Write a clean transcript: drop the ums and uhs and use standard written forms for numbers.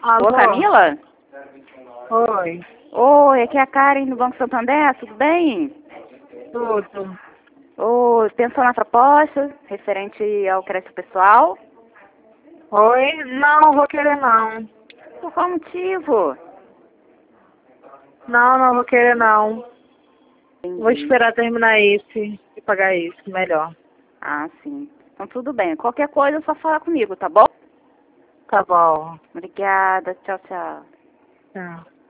Alô, Ô, Camila? oi, Oi, aqui é a Karen do Banco Santander, tudo bem? tudo. Ô, pensou na proposta referente ao crédito pessoal? Oi, não vou querer não. Por qual motivo? Não vou querer não. Entendi. Vou esperar terminar esse e pagar esse, melhor. Ah, sim. Então tudo bem. Qualquer coisa é só falar comigo, tá bom? Tá bom. Obrigada. Tchau, tchau. Tá.